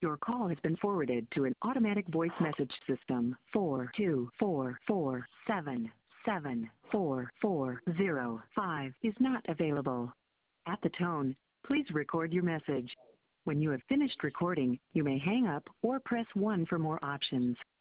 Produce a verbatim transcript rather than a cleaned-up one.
Your call has been forwarded to an automatic voice message system. four two four four seven seven four four zero five is not available. At the tone, please record your message. When you have finished recording, you may hang up or press one for more options.